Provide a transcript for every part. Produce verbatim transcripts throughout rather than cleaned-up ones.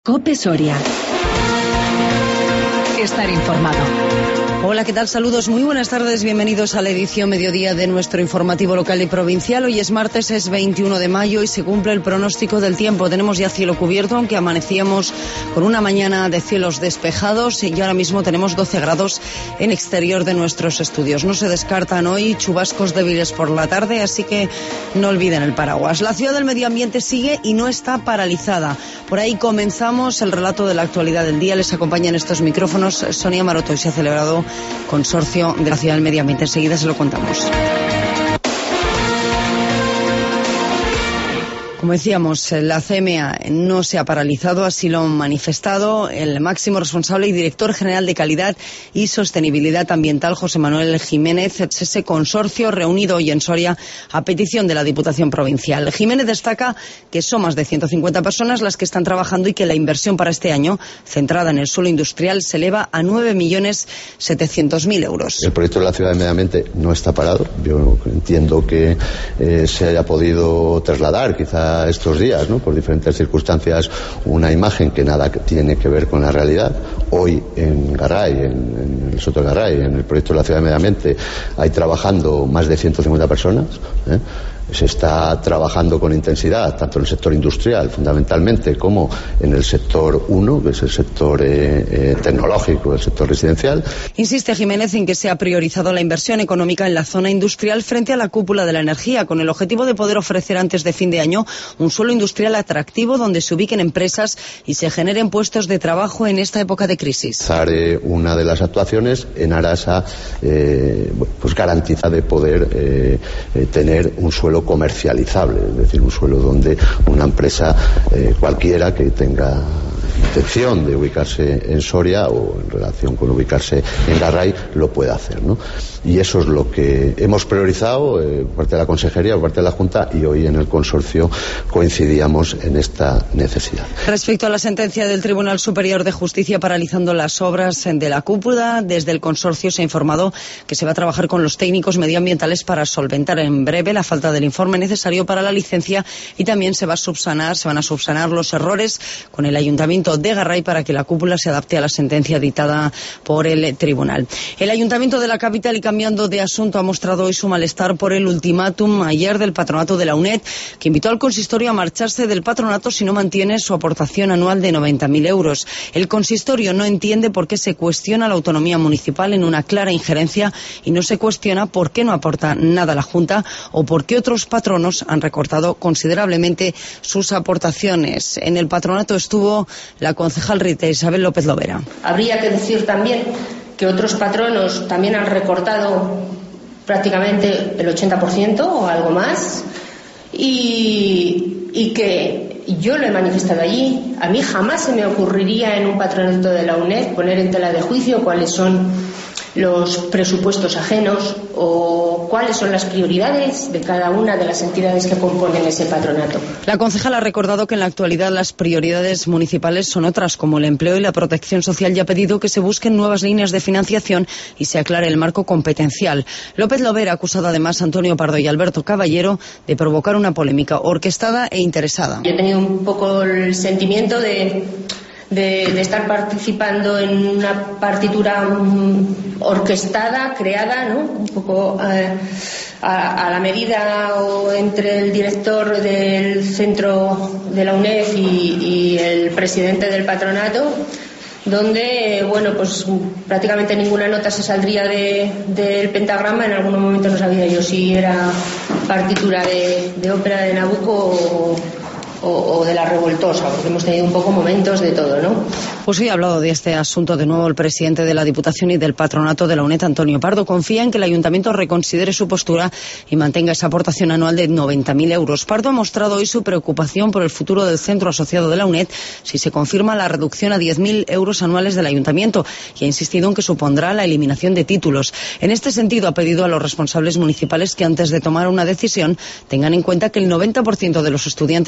COPE Soria. Estar informado. Hola, ¿qué tal? Saludos, muy buenas tardes, bienvenidos a la edición mediodía de nuestro informativo local y provincial. Hoy es martes, es veintiuno de mayo y se cumple el pronóstico del tiempo. Tenemos ya cielo cubierto, aunque amanecíamos con una mañana de cielos despejados y ahora mismo tenemos doce grados en exterior de nuestros estudios. No se descartan hoy chubascos débiles por la tarde, así que no olviden el paraguas. La ciudad del medio ambiente sigue y no está paralizada. Por ahí comenzamos el relato de la actualidad del día. Les acompaña en estos micrófonos Sonia Maroto y se ha celebrado Consorcio de la Ciudad del Medio Ambiente. Enseguida se lo contamos. Como decíamos, la C M A no se ha paralizado, así lo han manifestado el máximo responsable y director general de Calidad y Sostenibilidad Ambiental, José Manuel Jiménez, ese consorcio reunido hoy en Soria a petición de la Diputación Provincial. Jiménez destaca que son más de ciento cincuenta personas las que están trabajando y que la inversión para este año, centrada en el suelo industrial, se eleva a nueve millones setecientos mil euros. El proyecto de la Ciudad del Medio Ambiente no está parado. Yo entiendo que eh, se haya podido trasladar, quizá estos días, ¿no?, por diferentes circunstancias, una imagen que nada tiene que ver con la realidad. Hoy en Garray, en, en el Soto de Garray, en el proyecto de la Ciudad del Medio Ambiente, hay trabajando más de ciento cincuenta personas, ¿eh? Se está trabajando con intensidad tanto en el sector industrial, fundamentalmente, como en el sector uno, que es el sector eh, eh, tecnológico, el sector residencial. Insiste Jiménez en que se ha priorizado la inversión económica en la zona industrial frente a la cúpula de la energía, con el objetivo de poder ofrecer antes de fin de año un suelo industrial atractivo donde se ubiquen empresas y se generen puestos de trabajo en esta época de crisis. Una de las actuaciones en aras a eh, pues garantizar de poder eh, eh, tener un suelo comercializable, es decir, un suelo donde una empresa eh, cualquiera que tenga intención de ubicarse en Soria o en relación con ubicarse en Garray lo pueda hacer, ¿no? Y eso es lo que hemos priorizado eh, por parte de la Consejería, por parte de la Junta, y hoy en el consorcio coincidíamos en esta necesidad. Respecto a la sentencia del Tribunal Superior de Justicia paralizando las obras de la cúpula, desde el consorcio se ha informado que se va a trabajar con los técnicos medioambientales para solventar en breve la falta del informe necesario para la licencia y también se va a subsanar, se van a subsanar los errores con el Ayuntamiento de Garray para que la cúpula se adapte a la sentencia dictada por el tribunal. El Ayuntamiento de la capital, y cambiando de asunto, ha mostrado hoy su malestar por el ultimátum ayer del patronato de la UNED, que invitó al consistorio a marcharse del patronato si no mantiene su aportación anual de noventa mil euros. El consistorio no entiende por qué se cuestiona la autonomía municipal en una clara injerencia y no se cuestiona por qué no aporta nada a la Junta o por qué otros patronos han recortado considerablemente sus aportaciones. En el patronato estuvo la concejal Rita Isabel López Lovera. Habría que decir también que otros patronos también han recortado prácticamente el ochenta por ciento o algo más y, y que yo lo he manifestado allí. A mí jamás se me ocurriría en un patronato de la UNED poner en tela de juicio cuáles son los presupuestos ajenos o cuáles son las prioridades de cada una de las entidades que componen ese patronato. La concejala ha recordado que en la actualidad las prioridades municipales son otras, como el empleo y la protección social, y ha pedido que se busquen nuevas líneas de financiación y se aclare el marco competencial. López Lovera ha acusado además a Antonio Pardo y Alberto Caballero de provocar una polémica orquestada e interesada. Yo he tenido un poco el sentimiento de... De, de estar participando en una partitura um, orquestada, creada, ¿no?, un poco eh, a, a la medida o entre el director del centro de la UNED y, y el presidente del patronato, donde, bueno, pues prácticamente ninguna nota se saldría de, del pentagrama. En algún momento no sabía yo si era partitura de, de ópera de Nabucco o O, o de la revoltosa, porque hemos tenido un poco momentos de todo, ¿no? Pues hoy ha hablado de este asunto de nuevo el presidente de la Diputación y del Patronato de la UNED, Antonio Pardo. Confía en que el Ayuntamiento reconsidere su postura y mantenga esa aportación anual de noventa mil euros. Pardo ha mostrado hoy su preocupación por el futuro del centro asociado de la UNED si se confirma la reducción a diez mil euros anuales del Ayuntamiento, y ha insistido en que supondrá la eliminación de títulos. En este sentido, ha pedido a los responsables municipales que antes de tomar una decisión tengan en cuenta que el noventa por ciento de los estudiantes de la UNED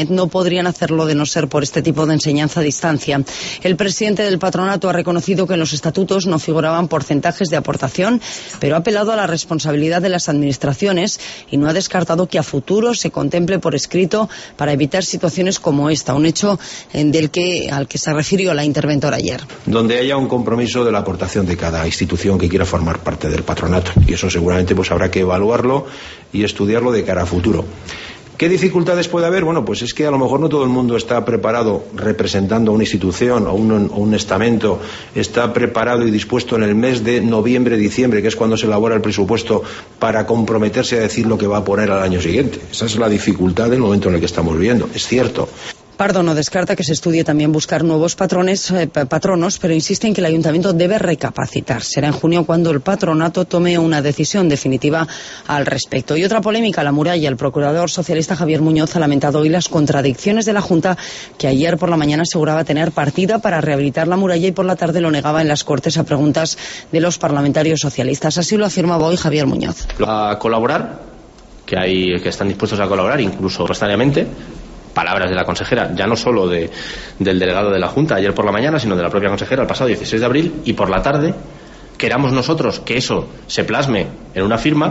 Internet no podrían hacerlo de no ser por este tipo de enseñanza a distancia. El presidente del patronato ha reconocido que en los estatutos no figuraban porcentajes de aportación, pero ha apelado a la responsabilidad de las administraciones y no ha descartado que a futuro se contemple por escrito para evitar situaciones como esta, un hecho del que, al que se refirió la interventora ayer. Donde haya un compromiso de la aportación de cada institución que quiera formar parte del patronato, y eso seguramente pues habrá que evaluarlo y estudiarlo de cara a futuro. ¿Qué dificultades puede haber? Bueno, pues es que a lo mejor no todo el mundo está preparado representando a una institución o un, o un estamento, está preparado y dispuesto en el mes de noviembre, diciembre, que es cuando se elabora el presupuesto, para comprometerse a decir lo que va a poner al año siguiente. Esa es la dificultad del momento en el que estamos viviendo, es cierto. Pardo no descarta que se estudie también buscar nuevos patrones, eh, patronos, pero insiste en que el ayuntamiento debe recapacitar. Será en junio cuando el patronato tome una decisión definitiva al respecto. Y otra polémica, la muralla. El procurador socialista Javier Muñoz ha lamentado hoy las contradicciones de la Junta, que ayer por la mañana aseguraba tener partida para rehabilitar la muralla y por la tarde lo negaba en las Cortes a preguntas de los parlamentarios socialistas. Así lo afirmaba hoy Javier Muñoz. A colaborar, que hay que están dispuestos a colaborar, incluso presupuestariamente. Palabras de la consejera, ya no solo de, del delegado de la Junta ayer por la mañana, sino de la propia consejera el pasado dieciséis de abril, y por la tarde queramos nosotros que eso se plasme en una firma,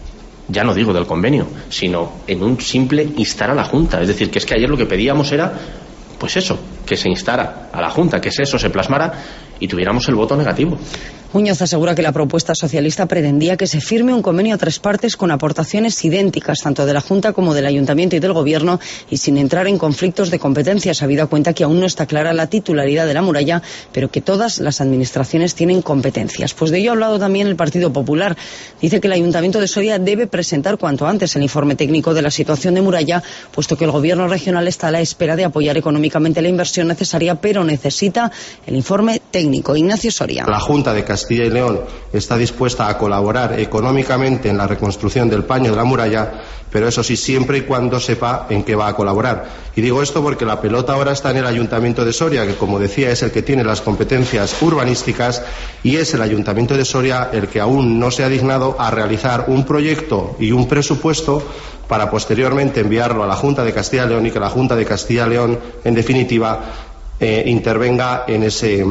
ya no digo del convenio, sino en un simple instar a la Junta. Es decir, que es que ayer lo que pedíamos era, pues eso, que se instara a la Junta, que eso se plasmara y tuviéramos el voto negativo. Muñoz asegura que la propuesta socialista pretendía que se firme un convenio a tres partes con aportaciones idénticas, tanto de la Junta como del Ayuntamiento y del Gobierno, y sin entrar en conflictos de competencias, habida cuenta que aún no está clara la titularidad de la muralla, pero que todas las administraciones tienen competencias. Pues de ello ha hablado también el Partido Popular. Dice que el Ayuntamiento de Soria debe presentar cuanto antes el informe técnico de la situación de muralla, puesto que el Gobierno regional está a la espera de apoyar económicamente la inversión necesaria, pero necesita el informe técnico. Ignacio Soria. La Junta de Castilla y León está dispuesta a colaborar económicamente en la reconstrucción del paño de la muralla, pero eso sí, siempre y cuando sepa en qué va a colaborar. Y digo esto porque la pelota ahora está en el Ayuntamiento de Soria, que como decía es el que tiene las competencias urbanísticas, y es el Ayuntamiento de Soria el que aún no se ha dignado a realizar un proyecto y un presupuesto para posteriormente enviarlo a la Junta de Castilla y León y que la Junta de Castilla y León, en definitiva, eh, intervenga en ese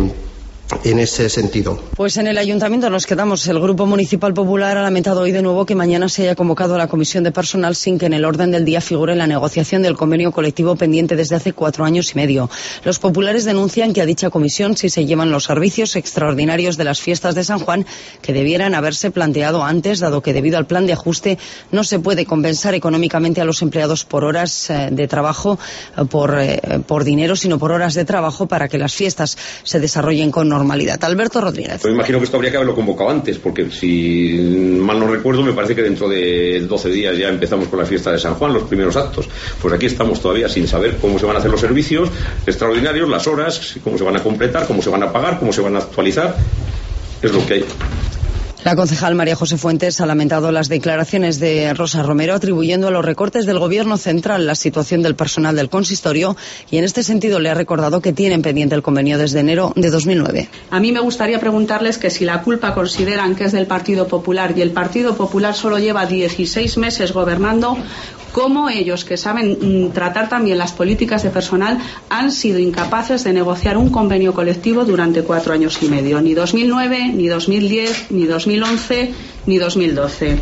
en ese sentido. Pues en el Ayuntamiento nos quedamos. El Grupo Municipal Popular ha lamentado hoy de nuevo que mañana se haya convocado a la Comisión de Personal sin que en el orden del día figure la negociación del convenio colectivo pendiente desde hace cuatro años y medio. Los populares denuncian que a dicha comisión sí se llevan los servicios extraordinarios de las fiestas de San Juan, que debieran haberse planteado antes, dado que debido al plan de ajuste no se puede compensar económicamente a los empleados por horas eh, de trabajo, eh, por, eh, por dinero, sino por horas de trabajo para que las fiestas se desarrollen con normalidad. Alberto Rodríguez. Yo imagino que esto habría que haberlo convocado antes, porque si mal no recuerdo, me parece que dentro de doce días ya empezamos con la fiesta de San Juan, los primeros actos. Pues aquí estamos todavía sin saber cómo se van a hacer los servicios extraordinarios, las horas, cómo se van a completar, cómo se van a pagar, cómo se van a actualizar. Es lo que hay. La concejal María José Fuentes ha lamentado las declaraciones de Rosa Romero, atribuyendo a los recortes del Gobierno central la situación del personal del consistorio, y en este sentido le ha recordado que tienen pendiente el convenio desde enero de dos mil nueve. A mí me gustaría preguntarles que si la culpa consideran que es del Partido Popular, y el Partido Popular solo lleva dieciséis meses gobernando, cómo ellos, que saben mm, tratar también las políticas de personal, han sido incapaces de negociar un convenio colectivo durante cuatro años y medio. Ni dos mil nueve, ni dos mil diez, ni dos mil once, ni dos mil doce.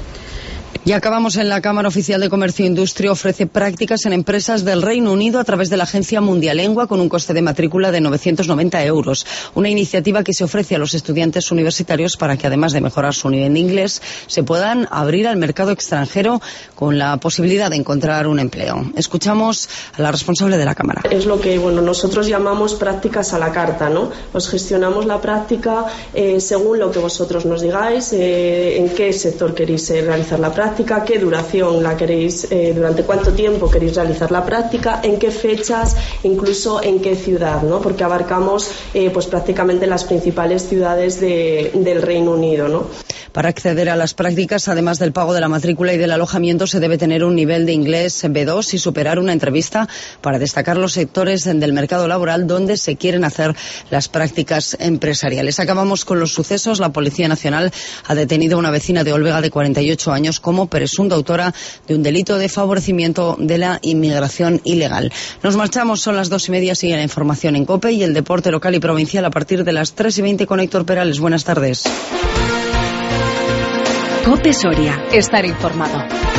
Y acabamos en la Cámara Oficial de Comercio e Industria. Ofrece prácticas en empresas del Reino Unido a través de la agencia Mundialengua con un coste de matrícula de novecientos noventa euros. Una iniciativa que se ofrece a los estudiantes universitarios para que, además de mejorar su nivel de inglés, se puedan abrir al mercado extranjero con la posibilidad de encontrar un empleo. Escuchamos a la responsable de la Cámara. Es lo que bueno nosotros llamamos prácticas a la carta, ¿no? Os gestionamos la práctica eh, según lo que vosotros nos digáis, eh, en qué sector queréis eh, realizar la práctica, qué duración la queréis, eh, durante cuánto tiempo queréis realizar la práctica, en qué fechas, incluso en qué ciudad, ¿no? Porque abarcamos eh, pues prácticamente las principales ciudades de, del Reino Unido, ¿no? Para acceder a las prácticas, además del pago de la matrícula y del alojamiento, se debe tener un nivel de inglés B dos y superar una entrevista para destacar los sectores del mercado laboral donde se quieren hacer las prácticas empresariales. Acabamos con los sucesos. La Policía Nacional ha detenido a una vecina de Olvega de cuarenta y ocho años como presunta autora de un delito de favorecimiento de la inmigración ilegal. Nos marchamos, son las dos y media, sigue la información en COPE y el deporte local y provincial a partir de las tres y veinte con Héctor Perales. Buenas tardes. COPE Soria. Estar informado.